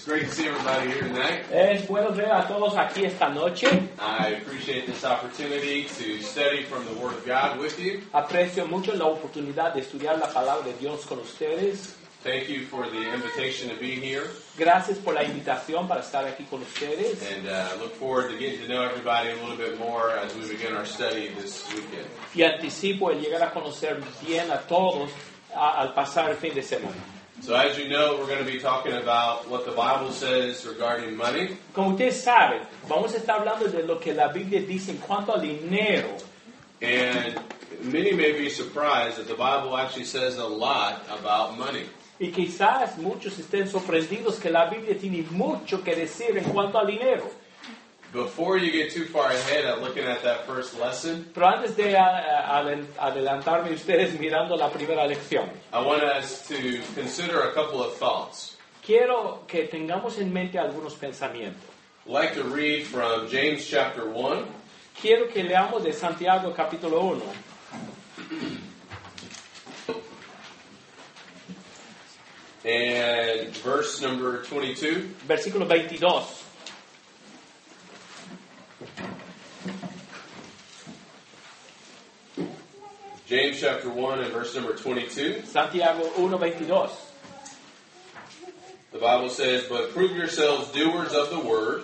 great to see everybody here tonight. Es bueno ver a todos aquí esta noche. I appreciate this opportunity to study from the Word of God with you. Aprecio mucho la oportunidad de estudiar la palabra de Dios con ustedes. Thank you for the invitation to be here, Gracias por la invitación para estar aquí con ustedes. and look forward to getting to know everybody a little bit more as we begin our study this weekend. Y anticipo el llegar a conocer bien a todos al pasar el fin de semana. So as you know, we're going to be talking about what the Bible says regarding money. Como ustedes saben, vamos a estar hablando de lo que la Biblia dice en cuanto al dinero. And many may be surprised that the Bible actually says a lot about money. Y quizás muchos estén sorprendidos que la Biblia tiene mucho que decir en cuanto al dinero. Before you get too far ahead at looking at that first lesson, Pero antes de adelantarme ustedes mirando la primera lección, I want us to consider a couple of thoughts. quiero que tengamos en mente algunos pensamientos. I'd like to read from James chapter 1, Quiero que leamos de Santiago capítulo 1, and verse number 22. versículo 22. James chapter 1 and verse number 22. Santiago 1, 22. The Bible says, "But prove yourselves doers of the word,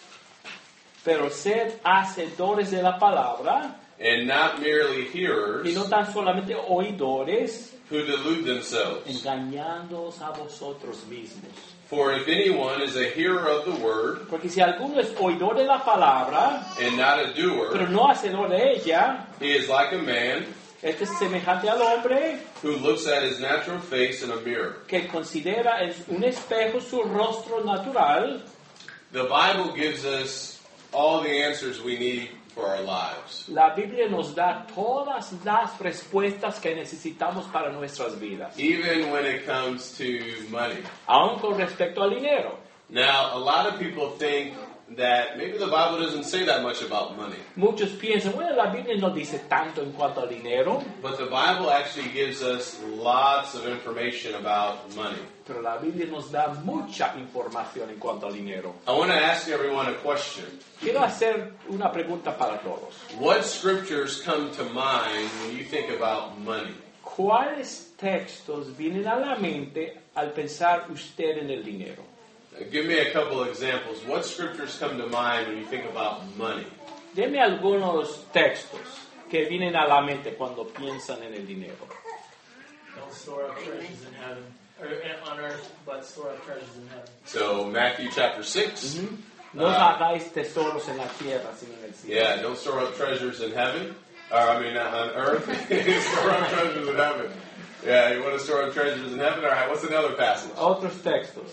Pero sed hacedores de la palabra, and not merely hearers, y no tan solamente oidores, who delude themselves. engañándoos a vosotros mismos. For if anyone is a hearer of the word, Porque si alguno es oidor de la palabra, and not a doer, pero no hacedor de ella, he is like a man este es semejante al hombre who looks at his natural face in a mirror." que considera en un espejo su rostro natural. The Bible gives us all the answers we need for our lives. La Biblia nos da todas las respuestas que necesitamos para nuestras vidas, Even when it comes to money. aun con respecto al dinero. Now, a lot of people think that maybe the Bible doesn't say that much about money, Muchos piensan, bueno, la Biblia no dice tanto en cuanto al dinero, but the Bible actually gives us lots of information about money. pero la Biblia nos da mucha información en cuanto al dinero. I want to ask everyone a question. Quiero hacer una pregunta para todos. What scriptures come to mind when you think about money? ¿Cuáles textos vienen a la mente al pensar usted en el dinero? Give me a couple of examples. What scriptures come to mind when you think about money? Deme algunos textos que vienen a la mente cuando piensan en el dinero. Don't store up treasures in heaven, or on earth, but store up treasures in heaven. So, Matthew chapter 6. No os hagáis tesoros en la tierra, sino en el cielo. Yeah, don't store up treasures in heaven. Or, on earth. Store up treasures in heaven. Yeah, you want to store up treasures in heaven? All right, what's another passage? Otros textos.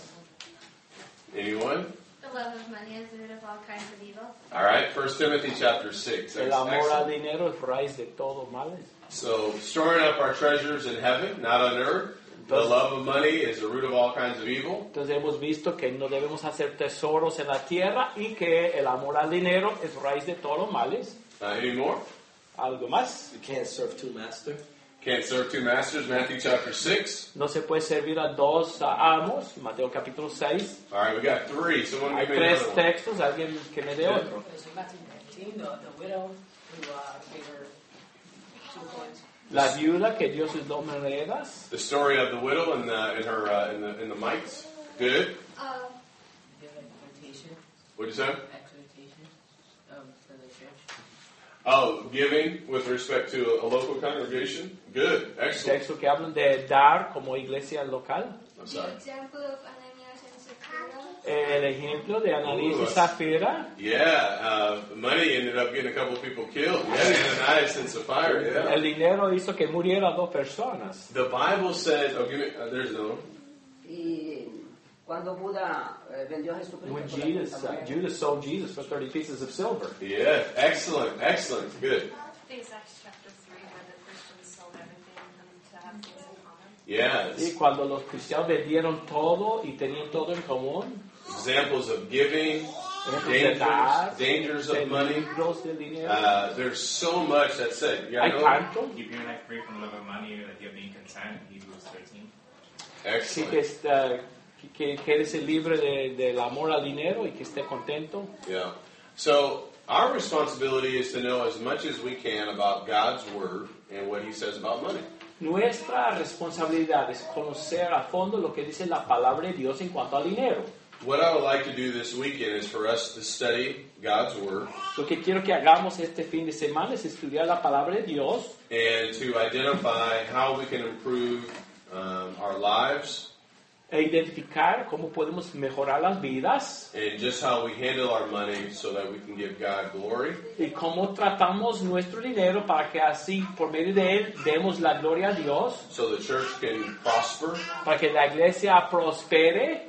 Anyone? The love of money is the root of all kinds of evil. All right, 1 Timothy chapter 6. El amor al Excellent. dinero es raíz de todo mal. So, storing up our treasures in heaven, not on earth. The love of money is the root of all kinds of evil. Entonces hemos visto que no debemos hacer tesoros en la tierra y que el amor al dinero es raíz de todos los males. Any more? ¿Algo más? You can't serve two masters. Can't serve two masters, Matthew chapter 6. No se puede servir a dos amos, Mateo capítulo 6. All right, we got 3. Someone Hay give me tres another one. textos, alguien que me dé otro. So Matthew 19, the widow who gave her 2 coins. La viuda que dio sus 2 monedas. The story of the widow in the mites. Good. Give exhortation, What'd you say? exhortation for the church. Oh, giving with respect to a local congregation. Good. Excellent. Textos que hablan de dar como iglesia local. I'm The sorry. example of Ananias and Sapphira. El ejemplo de Ananías y Zafira. Yeah, money ended up getting a couple of people killed. Yeah, Ananias and Sapphira. Yeah. El dinero hizo que murieran 2 personas. The Bible says, oh, give me, there's another one. Y cuando Buda vendió a Jesucristo, When por Judas sold Jesus for 30 pieces of silver. Yeah, excellent, excellent, good. I think it's Acts chapter 3 where the Christians sold everything to have things in common. Yeah, Y cuando los cristianos vendieron todo y tenían todo en común, examples of giving, ejemplos de dar, dangers of money. peligros del dinero. There's so much that's said. You Hay know? tanto. Keep your neck free from the love of money, that you have been content. Hebrews 13. Así Excellent. que que quede libre del amor al dinero y que esté contento. Yeah. So our responsibility is to know as much as we can about God's Word and what He says about money. Nuestra responsabilidad es conocer a fondo lo que dice la palabra de Dios en cuanto al dinero. What I would like to do this weekend is for us to study God's Word Lo que quiero que hagamos este fin de semana es estudiar la palabra de Dios and to identify how we can improve our lives e identificar cómo podemos mejorar las vidas and just how we handle our money so that we can give God glory. y cómo tratamos nuestro dinero para que así, por medio de él, demos la gloria a Dios, So the church can prosper, para que la iglesia prospere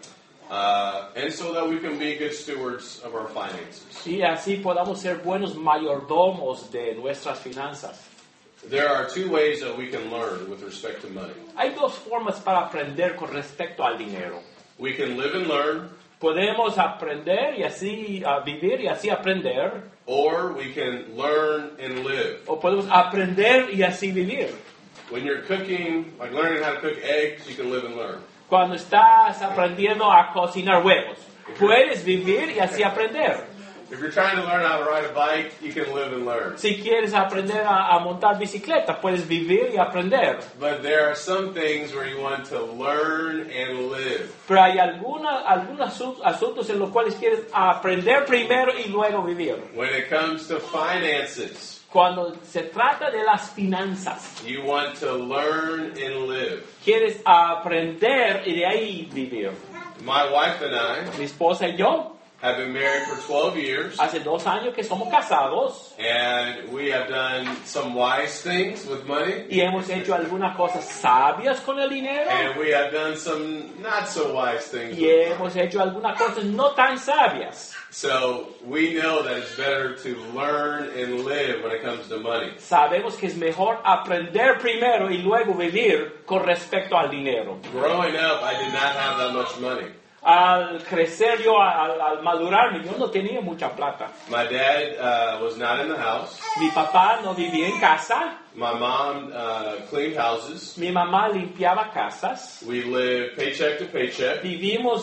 and so that we can be good stewards of our finances. y así podamos ser buenos mayordomos de nuestras finanzas. There are two ways that we can learn with respect to money. Hay dos formas para aprender con respecto al dinero. We can live and learn, Podemos aprender y así vivir y así aprender, or we can learn and live. o podemos aprender y así vivir. When you're cooking, like learning how to cook eggs, you can live and learn. Cuando estás aprendiendo a cocinar huevos, puedes vivir y así aprender. If you're trying to learn how to ride a bike, you can live and learn. Si quieres aprender a montar bicicleta, puedes vivir y aprender. But there are some things where you want to learn and live. Pero hay algunos asuntos en los cuales quieres aprender primero y luego vivir. When it comes to finances, Cuando se trata de las finanzas, you want to learn and live. quieres aprender y de ahí vivir. My wife and I Mi esposa y yo, have been married for 12 years, hace 2 años que somos casados and we have done some wise things with money, y hemos hecho algunas cosas sabias con el dinero and we have done some not so wise things y with money. hemos hecho algunas cosas no tan sabias. So we know that it's better to learn and live when it comes to money. Sabemos que es mejor aprender primero y luego vivir con respecto al dinero. Growing up, I did not have that much money. Al crecer yo, al madurarme, yo no tenía mucha plata. My dad was not in the house. Mi papá no vivía en casa, My mom cleaned houses. mi mamá limpiaba casas. We lived paycheck to paycheck, Vivimos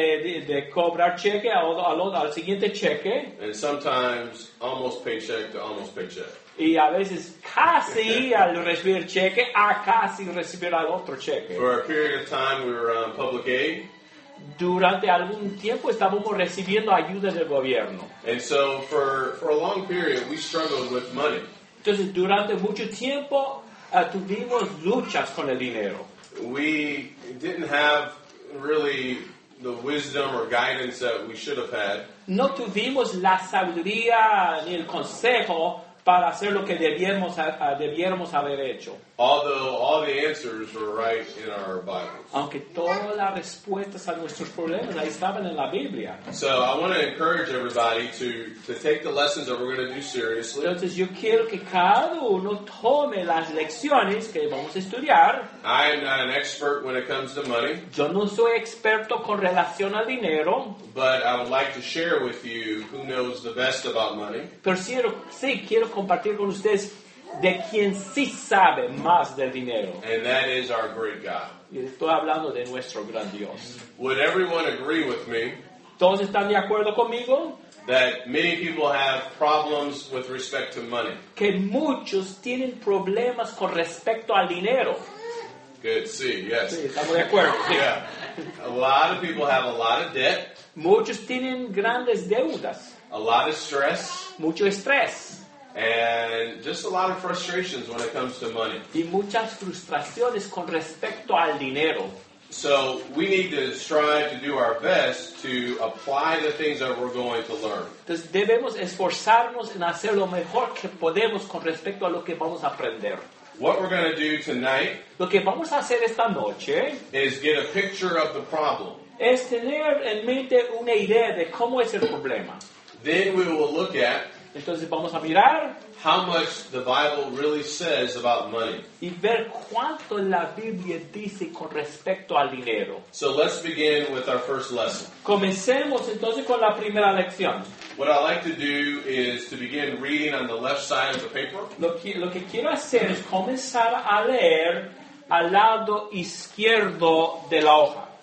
de cobrar cheque al siguiente cheque and sometimes almost paycheck to almost paycheck. y a veces casi al recibir cheque a casi recibir al otro cheque. For a period of time, we were on public aid, Durante algún tiempo estábamos recibiendo ayuda del gobierno. and so for a long period, we struggled with money. Entonces, durante mucho tiempo tuvimos luchas con el dinero. We didn't have really the wisdom or guidance that we should have had. No tuvimos la sabiduría ni el consejo para hacer lo que debiéramos haber hecho. Although all the answers were right in our Bibles. Aunque todas las respuestas a nuestros problemas ahí estaban en la Biblia. So I want to encourage everybody to take the lessons that we're going to do seriously. Entonces yo quiero que cada uno tome las lecciones que vamos a estudiar. I am not an expert when it comes to money, Yo no soy experto con relación al dinero, but I would like to share with you who knows the best about money. pero sí quiero compartir con ustedes de quien sí sabe más del dinero. And that is our great God. Y estoy hablando de nuestro gran Dios. Would everyone agree with me ¿Todos están de acuerdo conmigo? that many people have problems with respect to money? Que muchos tienen problemas con respecto al dinero. Good, see, yes. Sí, estamos de acuerdo. Sí. Yeah. A lot of people have a lot of debt, Muchos tienen grandes deudas, a lot of stress, mucho estrés and just a lot of frustrations when it comes to money. y muchas frustraciones con respecto al dinero. So we need to strive to do our best to apply the things that we're going to learn. Entonces debemos esforzarnos en hacer lo mejor que podemos con respecto a lo que vamos a aprender. What we're going to do tonight Lo que vamos a hacer esta noche is get a picture of the problem. es tener en mente una idea de cómo es el problema. Then we will look at Entonces vamos a mirar how much the Bible really says about money. y ver cuánto la Biblia dice con respecto al dinero. So let's begin with our first lesson. Comencemos entonces con la primera lección. What I like to do is to begin reading on the left side of the paper. Lo que quiero hacer es comenzar a leer al lado izquierdo de la hoja.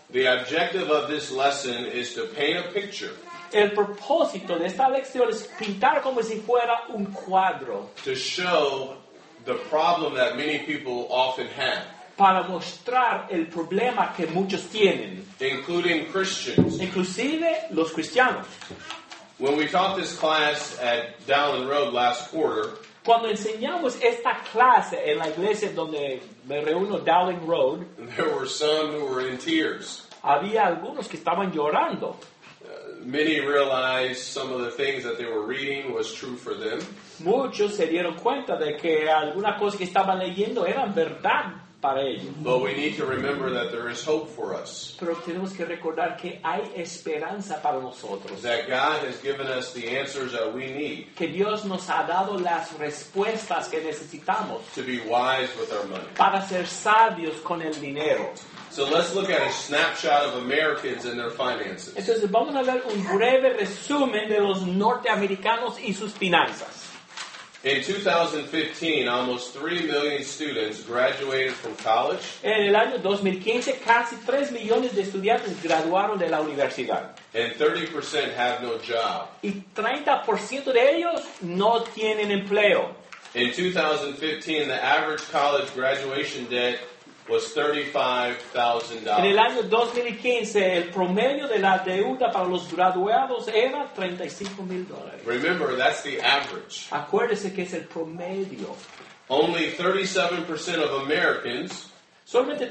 The objective of this lesson is to paint a picture, El propósito de esta lección es pintar como si fuera un cuadro to show the problem that many people often have, para mostrar el problema que muchos tienen, including Christians. inclusive los cristianos. When we taught this class at Dowling Road last quarter, Cuando enseñamos esta clase en la iglesia donde me reúno, Dowling Road, there were some who were in tears. había algunos que estaban llorando. Many realized some of the things that they were reading was true for them. Muchos se dieron cuenta de que algunas cosas que estaban leyendo eran verdad para ellos. But we need to remember that there is hope for us, Pero tenemos que recordar que hay esperanza para nosotros. that God has given us the answers that we need Que Dios nos ha dado las respuestas que necesitamos to be wise with our money. para ser sabios con el dinero. So let's look at a snapshot of Americans and their finances. Entonces vamos a ver un breve resumen de los norteamericanos y sus finanzas. In 2015, almost 3 million students graduated from college, En el año 2015, casi 3 millones de estudiantes graduaron de la universidad. and 30% have no job. Y 30% de ellos no tienen empleo. In 2015, the average college graduation debt was En el $35,000. año 2015, el promedio de la deuda para los graduados era $35,000. Remember, that's the average. Acuérdese que es el promedio. Only 37% of Americans Solamente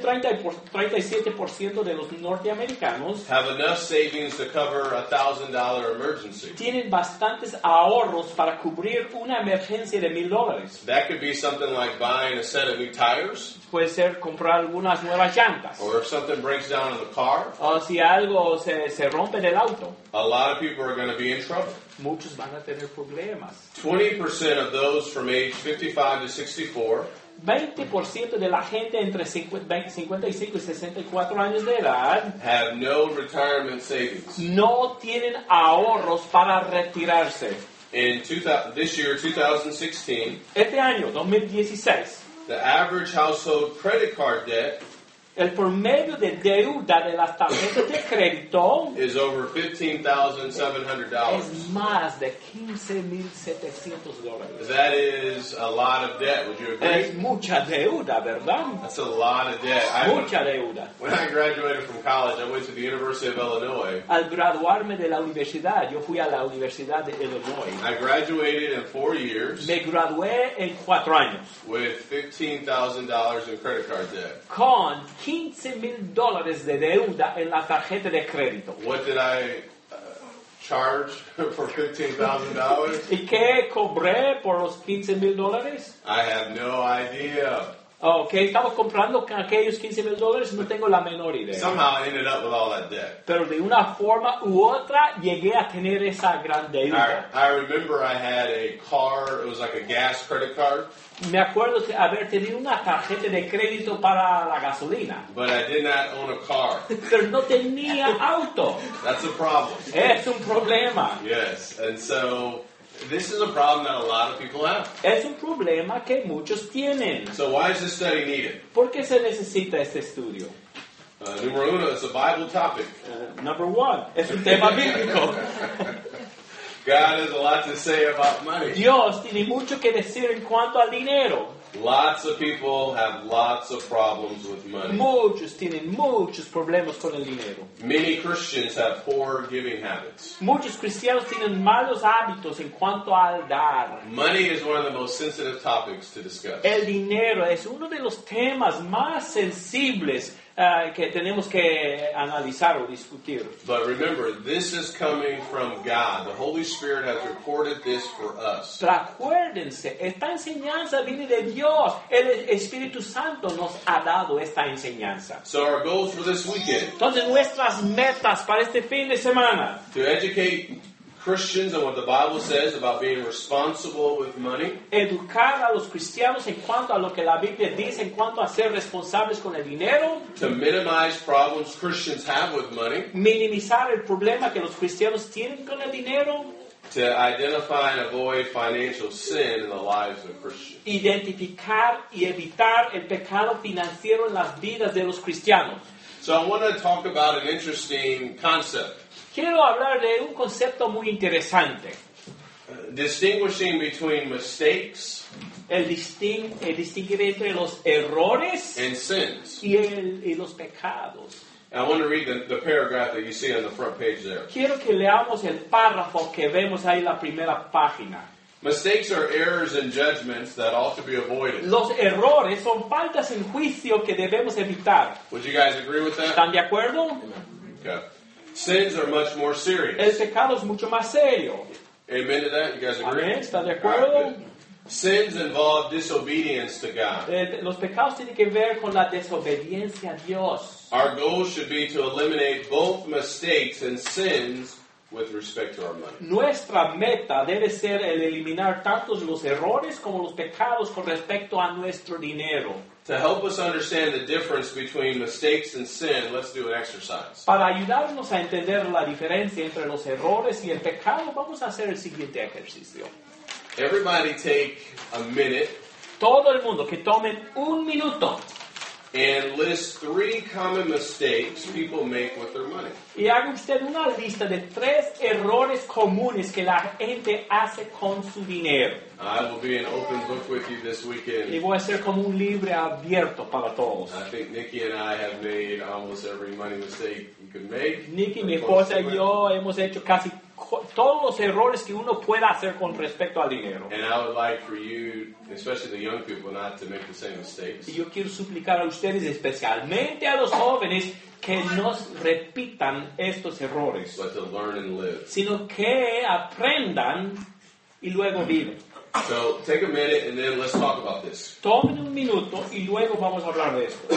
37% de los norteamericanos have enough savings to cover a $1,000 emergency. tienen bastantes ahorros para cubrir una emergencia de $1,000. That could be something like buying a set of new tires, Puede ser comprar algunas nuevas llantas. or if something breaks down in the car, O si algo se rompe en el auto, a lot of people are going to be in trouble. muchos van a tener problemas. 20% of those from age 55 to 64 20% de la gente entre 55 y 64 años de edad have no retirement savings. no tienen ahorros para retirarse. In this year, 2016, Este año, 2016, the average household credit card debt el promedio de deuda de las tarjetas de crédito is over $15,700. es más de $15,700. That is a lot of debt. Would you Es agree? mucha deuda, ¿verdad? That's a lot of debt. Mucha deuda. When I graduated from college, I went to the University of Illinois. Al graduarme de la universidad, yo fui a la Universidad de Illinois. I graduated in 4 years Me gradué en 4 años with $15,000 in credit card debt. con $15,000 de deuda en la tarjeta de crédito. What did I charge for $15,000? ¿Y qué cobré por los $15,000? I have no idea. Ok, estamos comprando con aquellos $15,000, no tengo la menor idea. Somehow I ended up with all that debt. Pero de una forma u otra llegué a tener esa gran deuda. I remember I had a car, it was like a gas credit card, Me acuerdo de haber tenido una tarjeta de crédito para la gasolina, but I did not own a car. pero no tenía auto. That's a problem. Es un problema. Yes, and so this is a problem that a lot of people have. Es un problema que muchos tienen. So why is this study needed? ¿Por qué se necesita este estudio? Numero uno, it's a Bible topic. Number one, es un tema bíblico. God has a lot to say about money. Dios tiene mucho que decir en cuanto al dinero. Lots of people have lots of problems with money. Muchos tienen muchos problemas con el dinero. Many Christians have poor giving habits. Muchos cristianos tienen malos hábitos en cuanto al dar. Money is one of the most sensitive topics to discuss. El dinero es uno de los temas más sensibles que tenemos que analizar o discutir. But remember, this is coming from God. The Holy Spirit has recorded this for us. Pero acuérdense, esta enseñanza viene de Dios. El Espíritu Santo nos ha dado esta enseñanza. So our goals for this weekend, Entonces nuestras metas para este fin de semana: to educate Christians on what the Bible says about being responsible with money, educar a los cristianos en cuanto a lo que la Biblia dice en cuanto a ser responsables con el dinero, to minimize problems Christians have with money, minimizar el problema que los cristianos tienen con el dinero, to identify and avoid financial sin in the lives of Christians. identificar y evitar el pecado financiero en las vidas de los cristianos. So I want to talk about an interesting concept. Quiero hablar de un concepto muy interesante. Distinguishing between mistakes El distinguir entre los errores and sins. y los pecados. And I want to read the paragraph that you see on the front page there. Quiero que leamos el párrafo que vemos ahí en la primera página. Mistakes are errors and judgments that ought to be avoided. Los errores son faltas en juicio que debemos evitar. Would you guys agree with that? ¿Están de acuerdo? Okay. Sins are much more El serious. pecado es mucho más serio. Amen to that? You guys agree? Amén. ¿Están de All acuerdo? right, good. Sins involve disobedience to God. Los pecados tienen que ver con la desobediencia a Dios. Our goal should be to eliminate both mistakes and sins with respect to our money. Nuestra meta debe ser el eliminar tanto los errores como los pecados con respecto a nuestro dinero. To help us understand the difference between mistakes and sin, let's do an exercise. Para ayudarnos a entender la diferencia entre los errores y el pecado, vamos a hacer el siguiente ejercicio. Everybody take a minute Todo el mundo que tomen un minuto and list 3 common mistakes people make with their money. y haga usted una lista de 3 errores comunes que la gente hace con su dinero. I will be an open book with you this Y weekend. voy a ser como un libre abierto para todos. I think Nikki and I have made almost every money mistake you could make. Nicky, mi esposa y yo hemos hecho casi todos los errores que uno pueda hacer con respecto al dinero. And I would like for you, especially the young people, not to make the same mistakes. Y yo quiero suplicar a ustedes, especialmente a los jóvenes, que no repitan estos errores, But to learn and live. sino que aprendan y luego viven. So take a minute and then let's talk about this. Tomen un minuto y luego vamos a hablar de esto.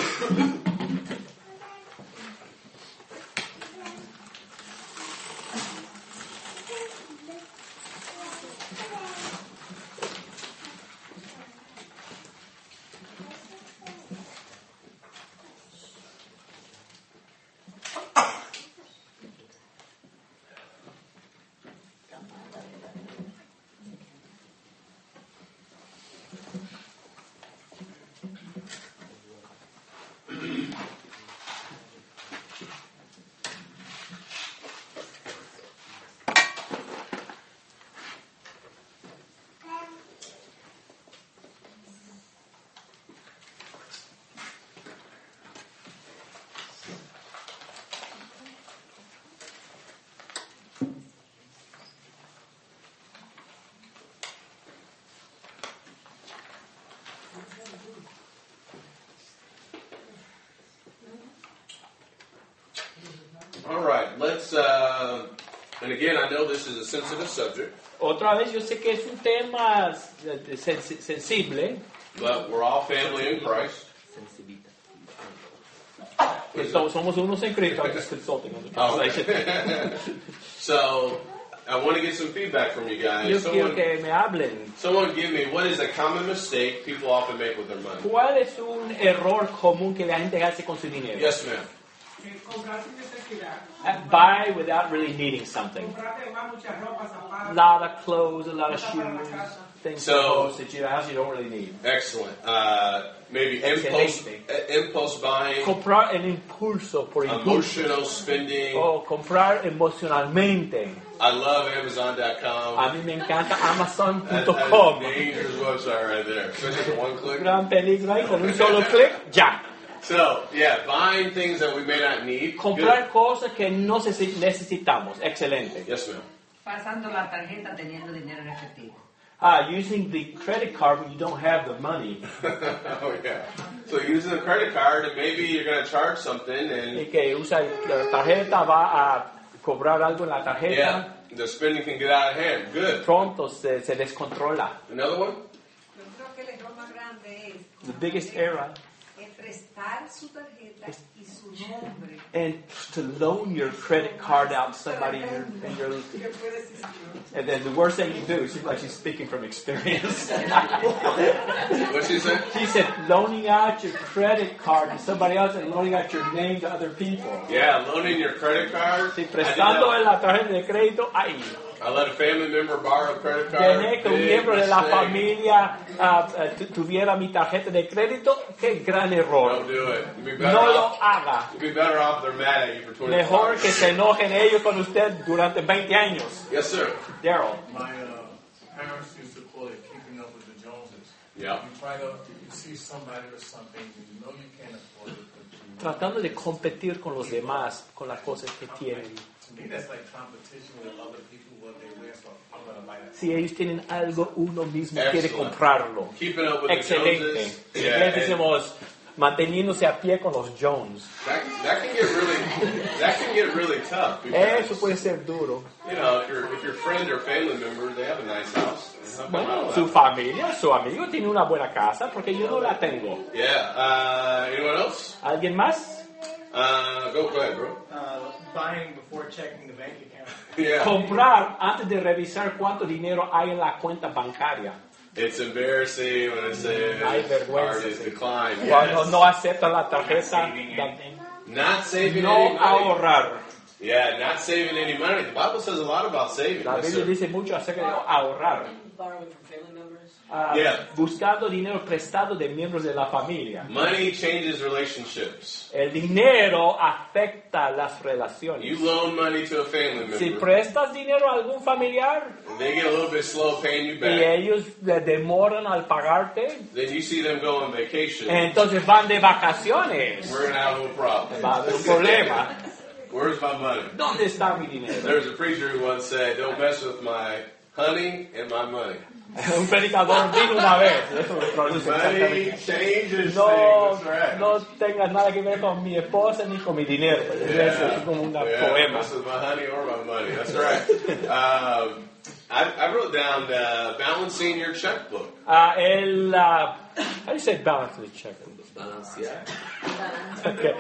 All right, let's, and again, I know this is a sensitive subject, Otra vez, yo sé que es un tema sensible, but we're all family in Christ. que somos unos en Cristo. I'm just consulting on the translation. So, I want to get some feedback from you Yo guys. quiero que me hablen. Someone give me, what is a common mistake people often make with their money? ¿Cuál es un error común que la gente hace con su dinero? Yes, ma'am. Comprar sin necesidad. Buy without really needing something. Comprarte más mucha ropa, A zapatos. lot of clothes, a lot of shoes, things So- that you have you don't really need. Excellent. Maybe Excelente. impulse buying, Comprar en impulso, por impulso. emotional spending. O comprar emocionalmente. I love Amazon.com. A mí me encanta That's a Amazon.com. dangerous website right there. Especially for one click. Gran peligro ahí, con un solo clic, ya. So, yeah, buying things that we may not need. Comprar cosas que no necesitamos. Excelente. Good. Yes, ma'am. Pasando la tarjeta teniendo dinero en efectivo. Using the credit card when you don't have the money. Oh, yeah. So using a credit card, and maybe you're going to charge something, and Y que usa la tarjeta, va a cobrar algo en la tarjeta. yeah, the spending can get out of hand. Good. Pronto se descontrola. Another one? Yo creo que el error más grande es The biggest error prestar su tarjeta y su nombre. and to loan your credit card out to somebody and then the worst thing you do, she's like she's speaking from experience. What's she say? She said loaning out your credit card to somebody else and loaning out your name to other people. Yeah, loaning your credit card. Sí, I did prestando that. la tarjeta de crédito, ay. I let a family member borrow a credit card. Dejé que un Big miembro de la mistake. familia tuviera mi tarjeta de crédito. Qué gran error. Don't do it. You'd be better No lo off. haga. You'd be better off they're mad at you for 25 Mejor que years. se enojen ellos con usted durante 20 años. Yes, sir. Daryl. My parents used to call it keeping up with the Joneses. Yeah. You see somebody or something, you know you can't afford it, but you... Tratando de competir con los demás, con las cosas que tienen. To me, that's like competition with other people, what they wear, so I'm going to buy that. Si ellos tienen algo, uno mismo quiere Excellent. comprarlo. Keeping up with the Excelente. Joneses. En Yeah, inglés and decimos manteniéndose a pie con los Jones. that can get really tough. Eso Because, puede ser duro. you know, if your friend or family member, they have a nice house. How come I Bueno, don't su have- familia, su amigo tiene una buena casa porque yo no la tengo. Yeah. Anyone else? ¿Alguien más? Go ahead, bro. Buying before checking the bank account. Yeah. Comprar antes de revisar cuánto dinero hay en la cuenta bancaria. It's embarrassing when it says Hay vergüenza, card is sí. declined. Cuando Yes. no acepta la tarjeta, Not saving no any money. ahorrar. Yeah, not saving any money. The Bible says a lot about saving. La Yes, Biblia sir. dice mucho acerca de ahorrar. Borrowing from family members. Yeah. Buscando dinero prestado de miembros de la familia. Money changes relationships. El dinero afecta las You relaciones. loan money to a family Si member, prestas dinero a algún familiar and they get a little bit slow paying you y back. ellos demoran al pagarte, Then you see them go on vacation. entonces van de vacaciones. We're gonna have a little problem. Va a haber un problema. Where's my money? ¿Dónde está mi dinero? There's a preacher who once said, "Don't mess with my honey and my money." Un predicador dijo una vez, eso lo traduce Money exactamente. changes No, things. That's right. no tengas nada que ver con mi esposa ni con mi dinero. Eso es como un poema. This is my honey or my money. That's right. I wrote down balancing your checkbook. How do you say balance the check? Okay.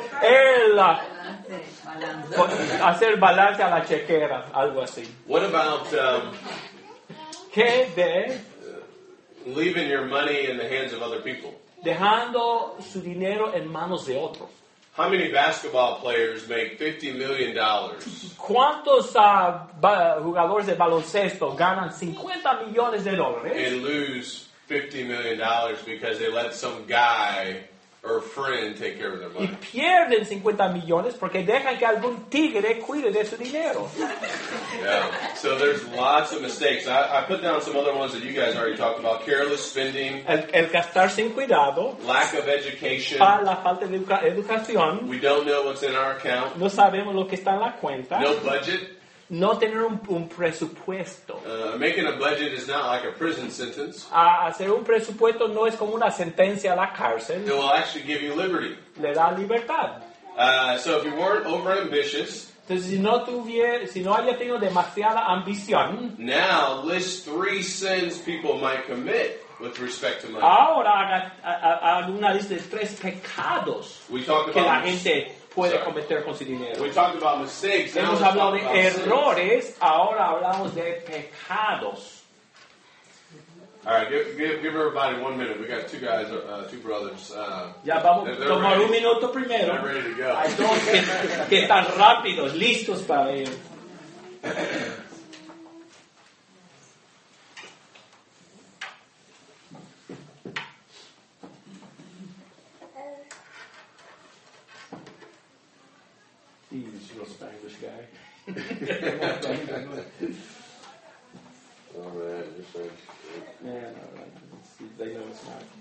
Hacer balance a la chequera, algo así. What about ¿Qué de leaving your money in the hands of other people? dejando su dinero en manos de otros? How many basketball players make $50 million ¿Cuántos jugadores de baloncesto ganan 50 millones de dólares and lose $50 million because they let some guy or friend take care of their y money? pierden 50 millones porque dejan que algún tigre cuide de su dinero? Yeah. So there's lots of mistakes. I put down some other ones that you guys already talked about. Careless spending, El gastar sin cuidado, lack of education. la falta de educación, We don't know what's in our account. no sabemos lo que está en la cuenta, No budget. no tener un presupuesto. Making a budget is not like a prison sentence. Hacer un presupuesto no es como una sentencia a la cárcel, It will actually give you liberty. le da libertad. So if you weren't overambitious, Entonces, si no haya tenido demasiada ambición, now list 3 sins people might commit with respect to money. ahora haga una lista de 3 pecados We talked que la about gente puede Sorry. cometer con su dinero. we talked about mistakes. Now Hemos let's hablado talk de about sins. errores, ahora hablamos de pecados. All right, give everybody 1 minute. We got 2 guys, 2 brothers. Ya vamos a They're tomar ready. un minuto primero. They're ready to go. Hay dos que están rápidos, listos para ir. He's your Spanish guy. Oh man, just like, Yeah, no, they know it's not.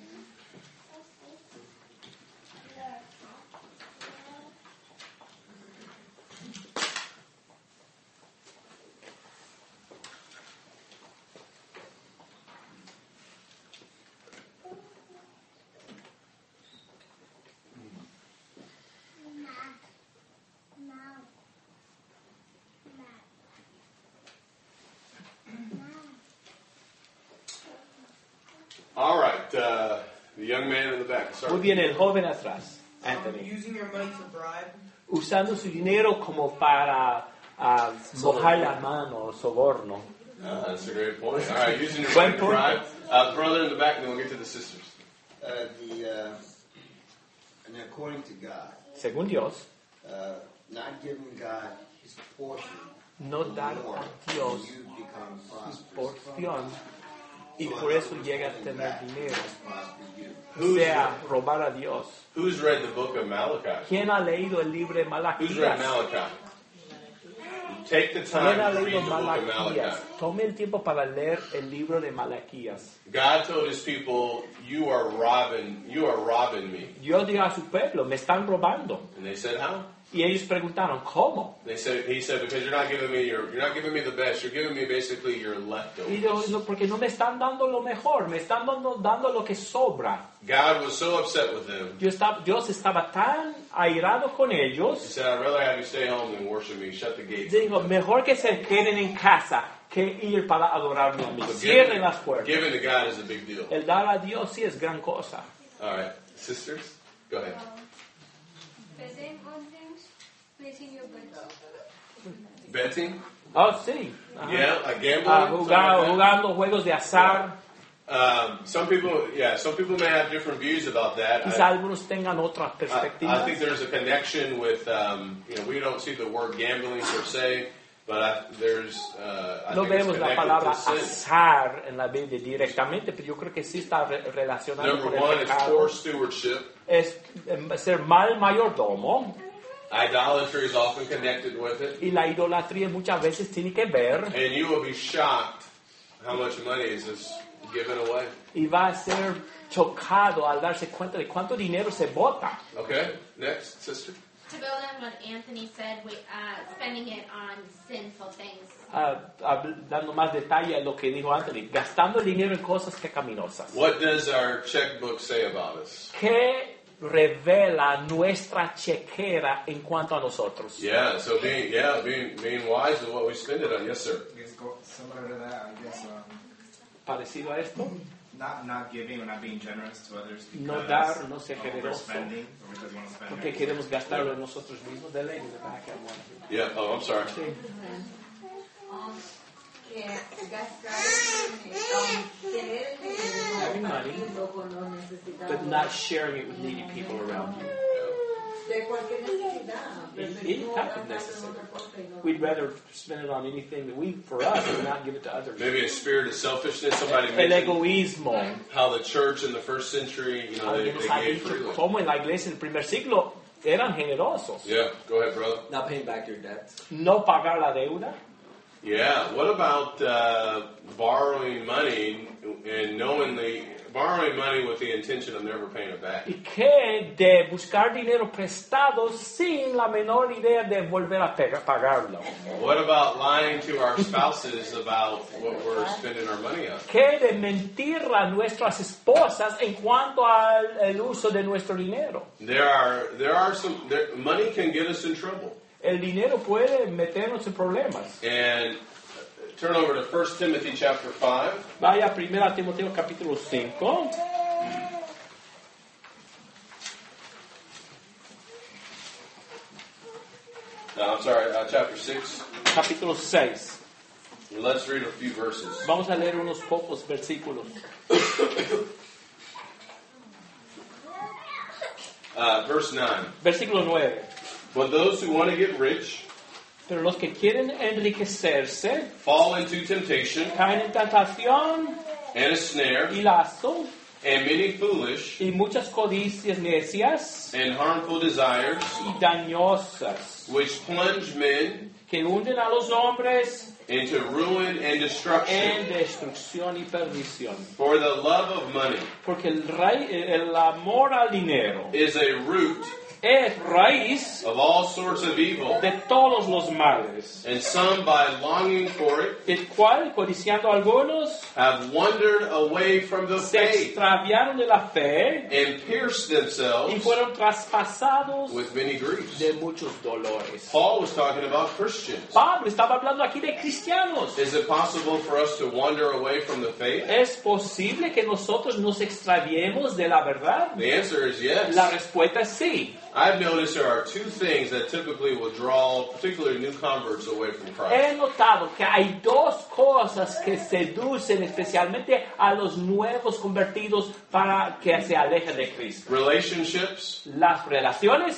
all right, the young man in the back. Sorry. Muy bien, el joven atrás, Anthony. Using your money to bribe. Usando su dinero como para mojar la mano, soborno. That's a great point. All right, using your Buen money to punto. bribe. The brother in the back, and then we'll get to the sisters. And according to God, Según Dios, not giving God his portion no dar a Dios You become su prosperous. porción y por eso llega a tener dinero. Who's, Sea robar a Dios. who's read the book of Malachi? ¿Quién ha leído el libro de Who's read Malaquías? Malachi? Take the ¿Quién ha time to read leído the book of Malaquías? Malachi. Tome el tiempo para leer el libro de Malaquías. God told his people, you are robbing me. Dios dijo a su pueblo, me están robando. And they said, how? Y ellos preguntaron, ¿cómo? He said, because you're not giving me the best. You're giving me basically your Y leftovers. Dios, no, porque no me están dando lo mejor, me están dando lo que sobra. God was so upset with them. Dios estaba tan airado con He ellos. said, I'd rather have you stay home than worship me. Shut the gates. Digo, mejor que se queden en casa que ir para adorarme a mí. Cierren las puertas. Giving to God is a big deal. El dar a Dios sí es gran cosa. All right, sisters, go ahead. Betting on things, placing your bets. Betting? Oh, sí. Ajá. Yeah, like gambling? Jugando juegos de azar. Some people may have different views about that. Quizá algunos tengan otras I perspectivas. think there's a connection with, we don't see the word gambling per se, but I No think it's vemos la connected palabra to sin. azar en la Biblia directamente, pero yo creo que sí está relacionado Number con el one is pecado. poor stewardship. Es ser mal mayordomo, Idolatry is often connected with it. y la idolatría muchas veces tiene que ver And you will be shocked how much money is just given away. y va a ser chocado al darse cuenta de cuánto dinero se bota. Okay, next, sister. To build on what Anthony said, spending it on sinful things. Dando más detalle a lo que dijo Anthony, gastando el dinero en cosas pecaminosas. What does our checkbook say about us? ¿Qué revela nuestra chequera en cuanto a nosotros? Yeah, so being wise with what we spend it on. Yes, sir. I guess similar to that, I guess Parecido a esto, not giving or not being generous to others because no dar, no ser of what we're generoso, spending or because we want to spend porque it. queremos gastarlo en nosotros mismos. Dele en el back, Yeah. Oh, I'm sorry. sí. Que gastar el dinero, tener el dinero, Having money, compartirlo con los necesitados. but not sharing it with needy people around you. De cualquier necesidad. Any type of necessity. We'd rather spend it on anything that for us, and not give it to others. Maybe a spirit of selfishness. Somebody El mentioned egoísmo. how the church in the first century, they Alguien nos ha gave dicho freely. cómo en la iglesia en el primer siglo eran generosos. Yeah, go ahead, brother. Not paying back your debts. No pagar la deuda. Yeah, what about borrowing money and borrowing money with the intention of never paying it back? ¿Y qué de buscar dinero prestado sin la menor idea de volver a pagarlo? What about lying to our spouses about what we're spending our money on? ¿Qué de mentir a nuestras esposas en cuanto al el uso de nuestro dinero? Money can get us in trouble. El dinero puede meternos en problemas. And turn over to 1 Timothy chapter 5. Vaya a 1 Timoteo capítulo 5. No, I'm sorry, chapter 6. Capítulo 6. Let's read a few verses. Vamos a leer unos pocos versículos. Verse 9. Versículo 9. But those who want to get rich Pero los que quieren enriquecerse fall into temptation caen en tentación and a snare y lazo and many foolish y muchas codicias necias and harmful desires, y dañosas which plunge men que hunden a los hombres into ruin and destruction. en destrucción y perdición. For the love of money Porque el amor al dinero is a root es raíz of all sorts of evil, de todos los males, and some by longing for it el cual, codiciando a algunos, have wandered away from the se faith extraviaron de la fe and pierced y themselves fueron traspasados with many griefs. de muchos dolores. Paul was talking about Christians. Pablo estaba hablando aquí de cristianos. Is it possible for us to wander away from the faith? ¿Es posible que nosotros nos extraviemos de la verdad? The answer is yes. La respuesta es sí. I've noticed there are two things that typically will draw particularly new converts away from Christ. He notado que hay dos cosas que seducen especialmente a los nuevos convertidos para que se alejen de Cristo. Relationships Las relaciones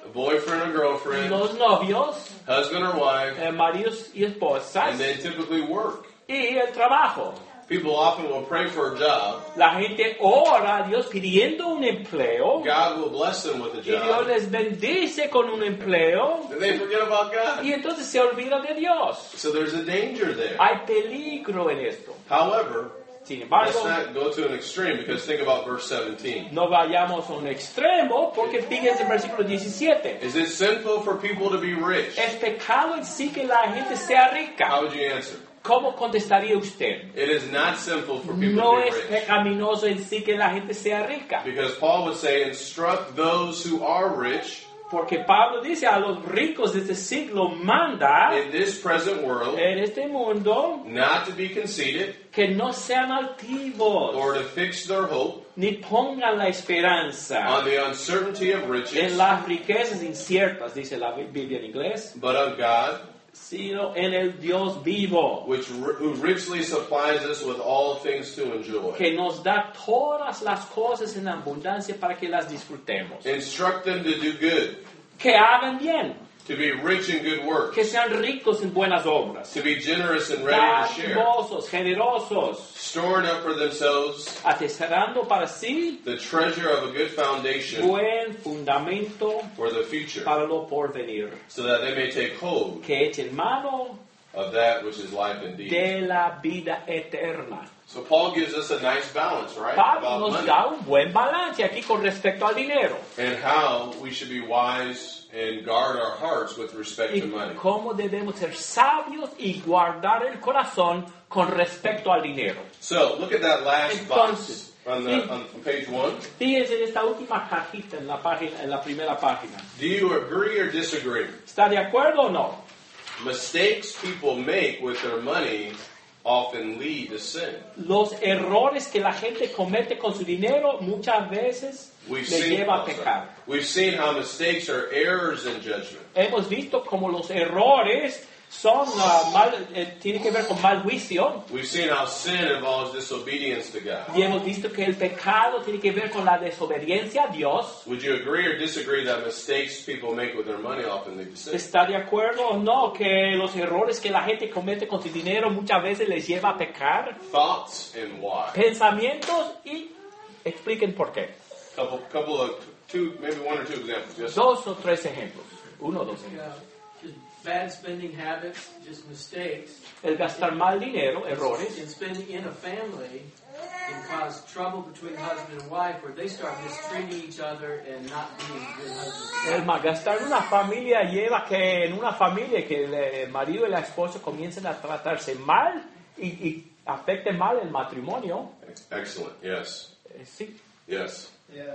a boyfriend or girlfriend, los novios, husband or wife, maridos y esposas, and then typically work. y el trabajo. People often will pray for a job. La gente ora a Dios pidiendo un empleo God will bless them with a y Dios job. les bendice con un empleo Then they forget about God. y entonces se olvida de Dios. So there's a danger there. Hay peligro en esto. However, Sin let's embargo, not go to an extreme because think about verse 17. no vayamos a un extremo porque fíjense el versículo 17. Is it sinful for people to be rich? ¿Es pecado en sí que la gente sea rica? How would you answer? ¿Cómo contestaría usted? It is not sinful for people No to be es rich. pecaminoso en sí que la gente sea rica. Because Paul would say, instruct those who are rich Porque Pablo dice a los ricos de este siglo, manda in this present world en este mundo not to be conceited que no sean altivos, or to fix their hope ni pongan la esperanza on the uncertainty of en riches, las riquezas inciertas, dice la Biblia en inglés, but of God, sino en el Dios vivo, who richly supplies us with all things to enjoy. que nos da todas las cosas en abundancia para que las disfrutemos. Instruct them to do good, Que hagan bien, to be rich in good works, que sean ricos en buenas obras, to be generous and ready to share, dadivosos, generosos, storing up for themselves atesorando para sí the treasure of a good foundation buen fundamento for the future, para lo porvenir, so that they may take hold que echen mano of that which is life indeed. de la vida eterna. So Paul gives us a nice balance, right? Pablo About nos money da un buen balance aquí con respecto al dinero and how we should be wise and guard our hearts with respect y to money. cómo debemos ser sabios y guardar el corazón con respecto al dinero. So look at that last box Entonces, on page 1. Fíjense en esta última cajita en la primera página. Do you agree or disagree? ¿Está de acuerdo o no? Mistakes people make with their money often lead to sin. Los errores que la gente comete con su dinero muchas veces le lleva a pecar. We've seen how mistakes are errors in judgment. Hemos visto como los errores son tienen que ver con mal juicio We've seen how sin involves disobedience to God. y hemos visto que el pecado tiene que ver con la desobediencia a Dios. Would you agree or disagree that mistakes people make with their money often lead to sin? ¿Está de acuerdo o no que los errores que la gente comete con su dinero muchas veces les lleva a pecar? Thoughts and why? Pensamientos y expliquen por qué. Couple of two, maybe one or two examples. Yes. 2 o 3 ejemplos. 1 o 2 ejemplos. Just bad spending habits, just mistakes. El gastar mal dinero, errores. And spending in a family can cause trouble between husband and wife where they start mistreating each other and not being good husband. El malgastar en una familia lleva que en una familia que el marido y la esposa comiencen a tratarse mal y afecte mal el matrimonio. Excellent. Yes. Sí. Yes. Yeah,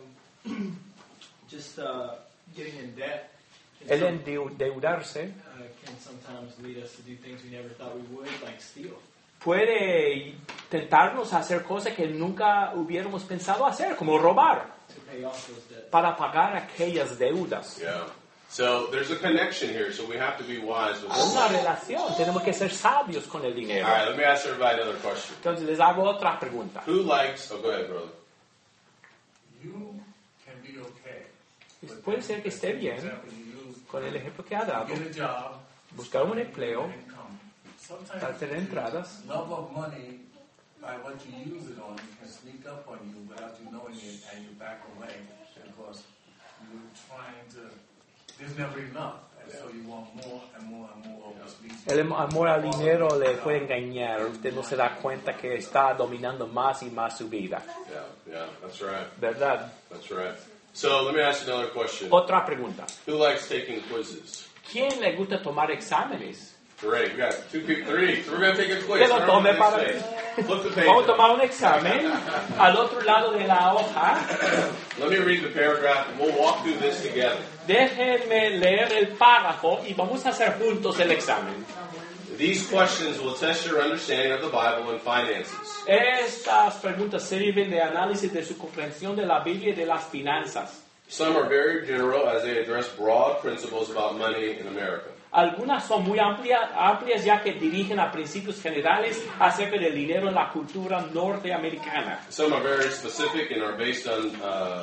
just getting in debt El endeudarse can sometimes lead us to do things we never thought we would, like steal. puede tentarnos a hacer cosas que nunca hubiéramos pensado hacer, como robar, To pay off those debts. para pagar aquellas deudas. Yeah. So there's a connection here, so we have to be wise with Hay this. una relación, tenemos que ser sabios con el All dinero. right, let me ask everybody another question. Entonces les hago otra pregunta. Who likes, oh, go ahead, brother. You can be okay. But Puede ser que esté for bien example, you use, con el ejemplo que ha dado, get a job, buscar un empleo income. Sometimes para tener entradas. love of money, by what you use it on, can sneak up on you without you knowing it, and you back away because you're trying to. There's never enough, and so you want more and more and more of this leads El amor al dinero le puede engañar. Usted no se da cuenta que está dominando más y más su vida. Yeah, that's right. ¿Verdad? That's right. So let me ask you another question. Otra pregunta. Who likes taking quizzes? ¿Quién le gusta tomar exámenes? Great. We got 2 people, 3. We're going to take a quiz. Que lo Start tome with para this mí. day. Flip the page. Vamos a up. tomar un examen. Al otro lado de la hoja, Let me read the paragraph and we'll walk through this together. déjenme leer el párrafo y vamos a hacer juntos el examen. These questions will test your understanding of the Bible and finances. Estas preguntas sirven de análisis de su comprensión de la Biblia y de las finanzas. Some are very general as they address broad principles about money in America. Algunas son muy amplias ya que dirigen a principios generales acerca del dinero en la cultura norteamericana. Some are very specific and are based on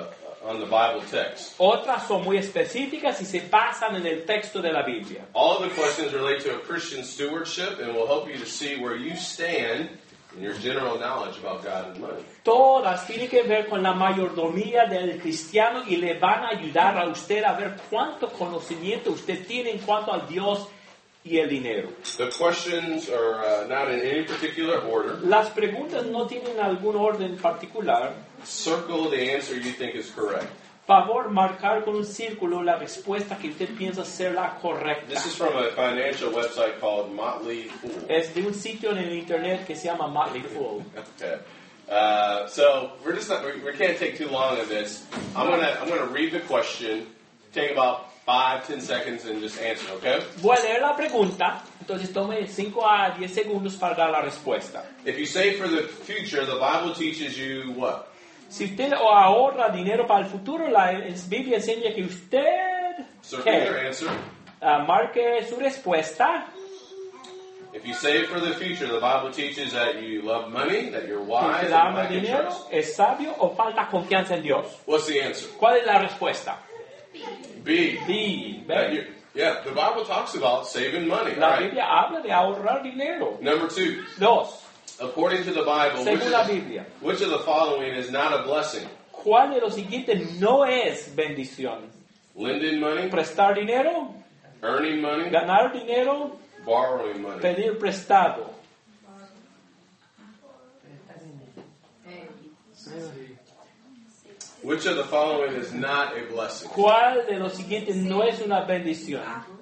on the Bible text. Otras son muy específicas y se basan en el texto de la Biblia. All of the questions relate to a Christian stewardship and will help you to see where you stand in your general knowledge about God and money. Todas tienen que ver con la mayordomía del cristiano y le van a ayudar a usted a ver cuánto conocimiento usted tiene en cuanto a Dios y el dinero. The questions are not in any particular order. Las preguntas no tienen algún orden particular. Circle the answer you think is correct. Favor marcar con un círculo la respuesta que usted piensa ser la correcta. This is from a financial website called Motley Fool. Es de un sitio en el internet que se llama Motley Fool. Okay. So we're just not, we can't take too long of this. I'm gonna read the question. Take about 5-10 seconds and just answer. Okay. Voy a leer la pregunta, entonces tome 5 a 10 segundos para dar la respuesta. If you save for the future, the Bible teaches you what? Si usted ahorra dinero para el futuro, la Biblia enseña que usted Circle your answer. marque su respuesta. If you save for the future, the Bible teaches that you love money, that you're wise, Si and usted ama lack in dinero, trust. es sabio o falta confianza en Dios. What's the answer? ¿Cuál es la respuesta? B. B. That you- yeah, the Bible talks about saving money. La All right. Biblia habla de ahorrar dinero. Number 2. 2. According to the Bible, Según la Biblia, which of the following is not a blessing? ¿cuál de los siguientes no es bendición? Lending money, Prestar dinero, earning money, ganar dinero, borrowing money. pedir prestado. Which of the following is not a blessing? ¿Cuál de los siguientes no es una bendición?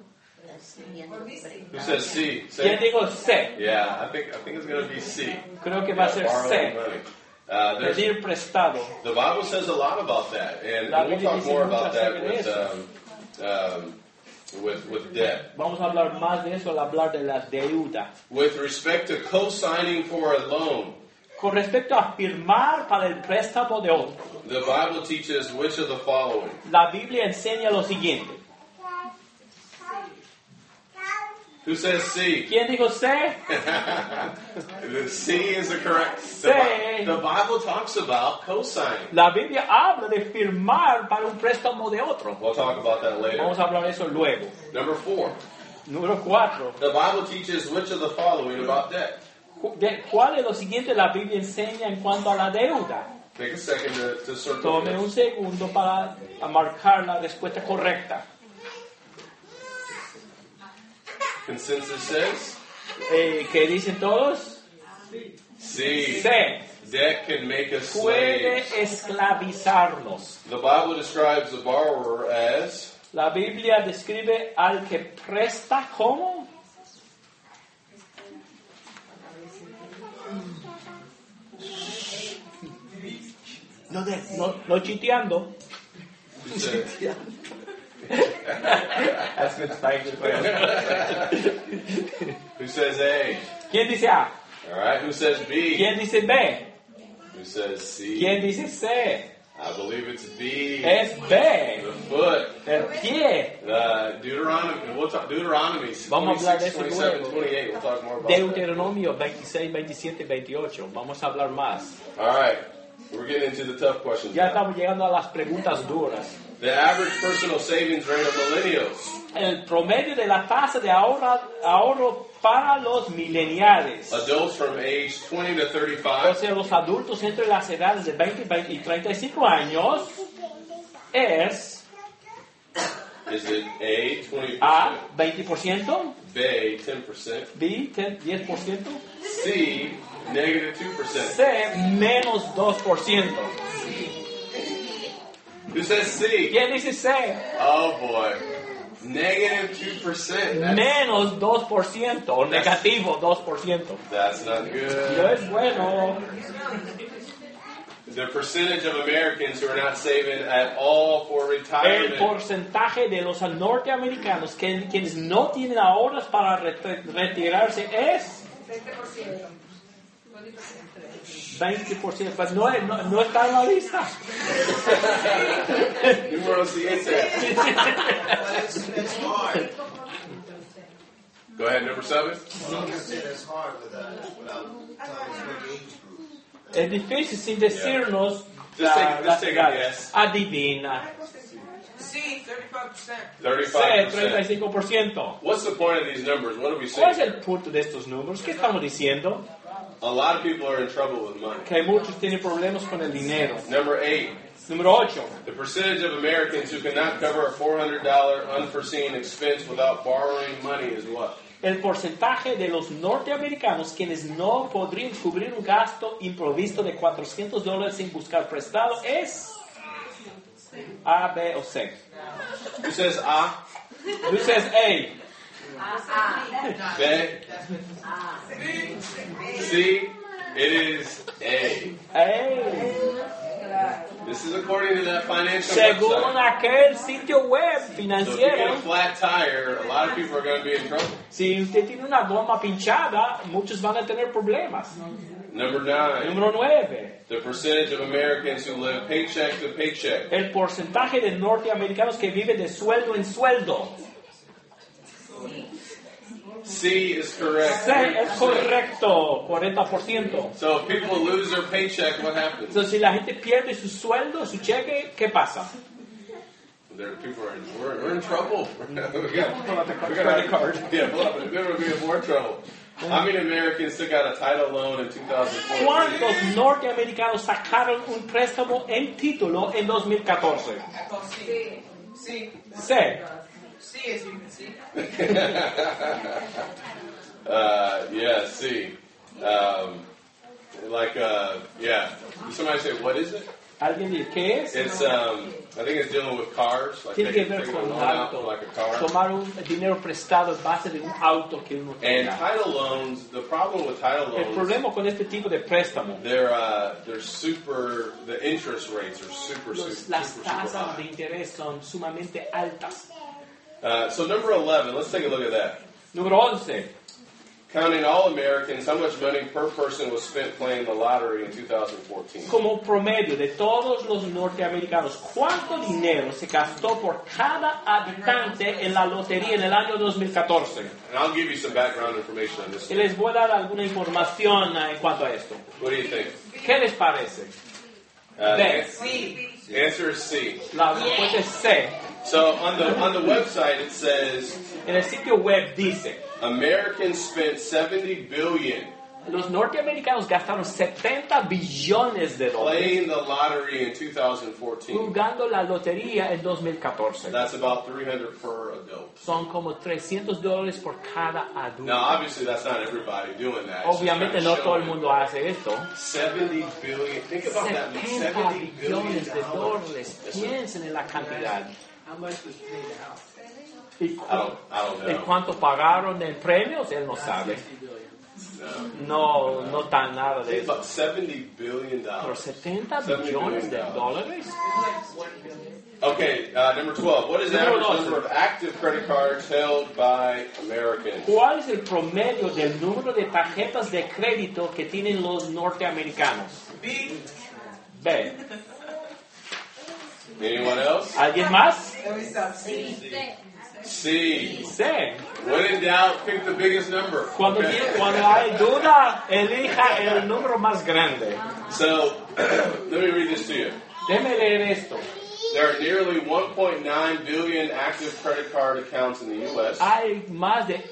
Who says C? ¿Quién C? dijo C? Yeah, I think it's going to be C. Creo que va a ser Borrowing C. money. Pedir prestado. The Bible says a lot about that, and La we'll Biblia talk dice more mucho about that acerca de with debt. Vamos a hablar más de eso al hablar de la deuda. With respect to co-signing for a loan, Con respecto a firmar para el préstamo de otro, the Bible teaches which of the following? la Biblia enseña lo siguiente. Who says C? ¿Quién dijo C? The C is the correct. C. The Bible talks about co-signing. La Biblia habla de firmar para un préstamo de otro. We'll talk about that later. Vamos a hablar de eso luego. Number 4. Número 4. The Bible teaches which of the following about debt? ¿Cuál de los siguientes la Biblia enseña en cuanto a la deuda? Take a second to circle Tome un this. segundo para marcar la respuesta correcta. Consensus says ¿Qué dicen todos? C. C. Debt can make us Puede slaves. esclavizarnos. The Bible describes the borrower as La Biblia describe al que presta como no chiteando. who said, That's good Spanish. who says A. ¿Quién dice A? All right. Who says B? ¿Quién dice B? Who says C? ¿Quién dice C? I believe it's B. Es B. The foot. El pie. Deuteronomy. We'll talk Deuteronomy. Vamos a hablar de 26, eso 27, luego. 28. We'll talk more about that. Deuteronomio 26, 27 y 28. Vamos a hablar más. All right. We're getting into the tough questions. Ya now. estamos llegando a las preguntas duras. The average personal savings rate of millennials. El promedio de la tasa de ahorro para los mileniales. Adults from age 20 to O 35. sea, los adultos entre las edades de 20 y 35 años es Is it A, 20%, A, 20%, B, 10%, B, 10%, C, negative 2%? C, menos 2%. Who says C? ¿Quién dice C? Oh boy. Negative 2%. Menos 2%, o negativo 2%. That's not No good. es bueno. The percentage of Americans who are not saving at all for El retirement. porcentaje de los norteamericanos quienes no tienen ahorros para retirarse es 20%, pero no está en la lista. Número siguiente. It's hard. Go ahead, number 7. It's hard without telling us what age group. Es difícil sin decirnos Just take a guess. Adivina. C, 35%. 35%. 35%. What's the point of these numbers? What are we ¿Cuál es saying? el punto de estos números? ¿Qué estamos diciendo? A lot of people are in trouble with money. Que muchos tienen problemas con el dinero. Number 8. Número 8. The percentage of Americans who cannot cover a $400 unforeseen expense without borrowing money is what? El porcentaje de los norteamericanos quienes no podrían cubrir un gasto improvisto de $400 sin buscar prestado es A, B o C. Who says A? Who says A? B? C? It is A. A. This is according to that financial Según website. aquel sitio web So if you get financiero, a flat tire, a lot of people are going to be in trouble. si usted tiene una goma pinchada, muchos van a tener problemas. Number 9. Número 9. The percentage of Americans who live paycheck to paycheck. El porcentaje de norteamericanos que viven de sueldo en sueldo. C is correct. C es correcto, 40%. So if people lose their paycheck, what happens? Entonces, si la gente pierde su sueldo, su cheque, ¿qué pasa? People are we're in trouble. we got Pull out the credit card. Yeah, we're going to be in more trouble. How many Americans took out a title loan in 2014? ¿Cuántos norteamericanos sacaron un préstamo en título en 2014? C. C. C. C, as you can see. Yeah, C. Yeah. Somebody say, what is it? ¿Alguien dice qué es? It's, I think it's dealing with cars. Like Tiene que taking ver a con loan un out auto. for like a car. Tomar un dinero prestado en base de un auto que uno And tenga. title loans, the problem with title El loans, problema con este tipo de préstamo, they're super, the interest rates are super las tasas high. de interés son sumamente altas. So number 11, let's take a look at that. Número 11. Counting all Americans, how much money per person was spent playing the lottery in 2014? Como promedio de todos los norteamericanos, ¿cuánto dinero se gastó por cada habitante en la lotería en el año 2014? And I'll give you some background information on this. Y les voy a dar alguna información en cuanto a esto. What do you think? ¿Qué les parece? The C. answer is C. La respuesta es C. So on the website it says En el sitio web dice, Americans spent 70 billion los norteamericanos gastaron 70 billones de dólares playing the lottery in 2014. jugando la lotería en 2014. That's about 300 per adult. Son como $300 por cada adulto. Now, obviously, that's not everybody doing that. It's just Obviamente kinda no todo el showing. mundo hace esto. 70 billion. Think about that. 70 $70 billion. billones de dólares. Piensen en la cantidad. How much was paid out? ¿Y I don't ¿En know. cuánto pagaron en premios? Él no sabe. 60 billion. No tan nada de Think eso. about $70 billion. Por 70 $70 billones de billion. dólares. Okay, number 12. What is the Número average 12. number of active credit cards held by Americans? ¿Cuál es el promedio del número de tarjetas de crédito que tienen los norteamericanos? B. B. Anyone else? ¿Alguien más? Let me stop. C. C. C. When in doubt, pick the biggest number. Cuando hay duda, elija el número más grande. So, let me read this to you. Déjeme leer esto. There are nearly 1.9 billion active credit card accounts in the U.S. Hay más de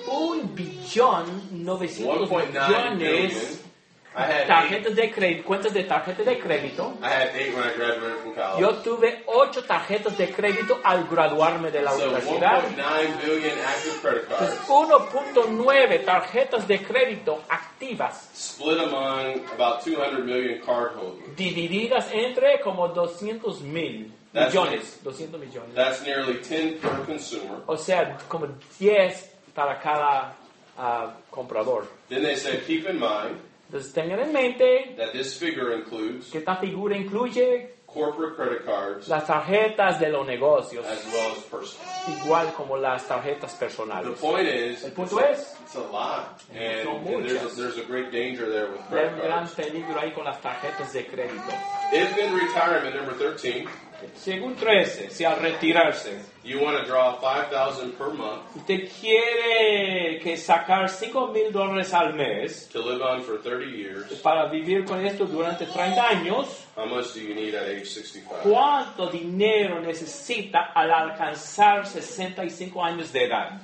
1.900 1.9 billion. billones I had 8. tarjetas de crédito, cuentas de tarjeta de crédito. I had 8 when I graduated from college. Yo tuve 8 tarjetas de crédito al graduarme de la So universidad. 1.9 billion active credit cards, 1.9 tarjetas de crédito activas, split among about 200 million cardholders. divididas entre como 200 mil That's millones. 200 millones. That's nearly 10 per consumer. O sea, como 10 para cada comprador. Then they said, keep in mind Entonces tengan en mente that this figure includes que esta figura incluye corporate credit cards las tarjetas de los negocios, as well as personal. igual como las tarjetas The personales. point is, El punto es, it's a lot, and, Son muchas. there's a great danger there with hay credit un gran cards. peligro ahí con las tarjetas de crédito. If in retirement, number 13, Según 13, si al retirarse you want to draw $5,000 per month usted quiere que sacar $5,000 al mes to live on for 30 years, para vivir con esto durante 30 años, how much do you need at age 65? ¿cuánto dinero necesita al alcanzar 65 años de edad?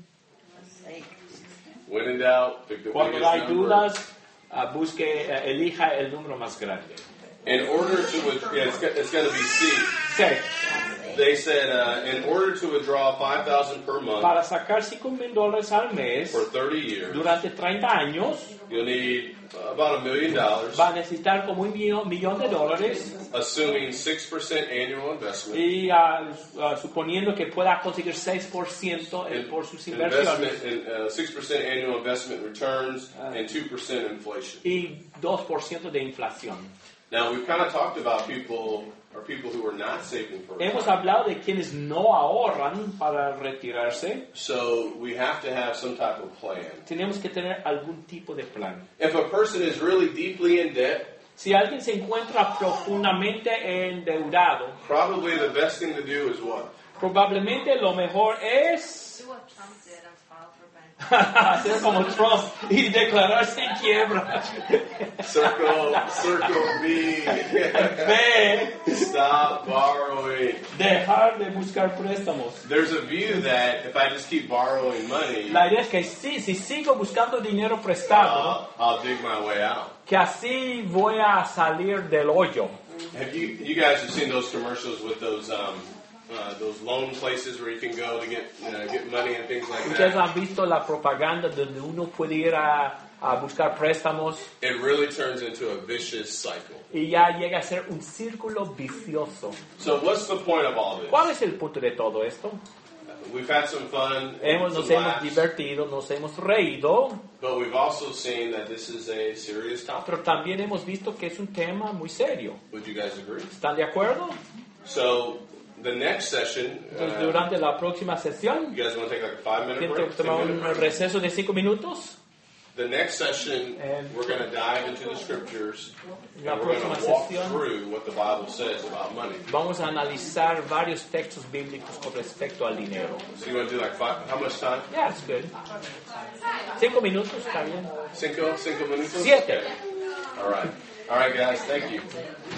When in doubt, pick the Cuando biggest hay number. dudas, elija el número más grande. In order to withdraw, it's going to be C. Sí. They said in order to withdraw $5,000 per month Para sacar $5,000 al mes for 30 years, durante 30 años, you'll need about $1 million, va a necesitar como $1,000,000 de dólares assuming 6% annual investment. y suponiendo que pueda conseguir 6% por sus inversiones Investment in 6% annual investment returns and 2% inflation. y 2% de inflación. Now we've kind of talked about people who are not saving for Hemos retirement. hablado de quienes no ahorran para retirarse. So we have to have some type of plan. Tenemos que tener algún tipo de plan. If a person is really deeply in debt, Si alguien se encuentra profundamente endeudado, probably the best thing to do is what? probablemente lo mejor es Do what Trump did and file for bankruptcy. hacer como Trump y declararse en quiebra. Circle B. B, Stop borrowing. dejar de buscar préstamos. There's a view that if I just keep borrowing money, La idea es que si sigo buscando dinero prestado, I'll dig my way out. que así voy a salir del hoyo. Have you guys have seen those commercials with those loan places where you can go to get money and things like Ustedes that? han visto la propaganda donde uno puede ir a buscar préstamos It really turns into a vicious cycle. y ya llega a ser un círculo vicioso. So what's the point of all this? ¿Cuál es el punto de todo esto? We've had some fun, Nos some hemos laughs, divertido, nos hemos reído, but we've also seen that this is a serious topic. pero también hemos visto que es un tema muy serio. Would you guys agree? ¿Están de acuerdo? So the next session, Entonces, durante la próxima sesión, you guys want to take like a 5-minute ¿quieren break? tomar 10-minute un break? receso de 5 minutos? The next session, And- we're going to dive into the scriptures La and we're going próxima to walk sesión through what the Bible says about money. vamos a analizar varios textos bíblicos con respecto al dinero. So you want to do like 5? How much time? Yeah, it's good. 5 minutos, está bien. 5 minutos? 7. Okay. All right, guys. Thank you.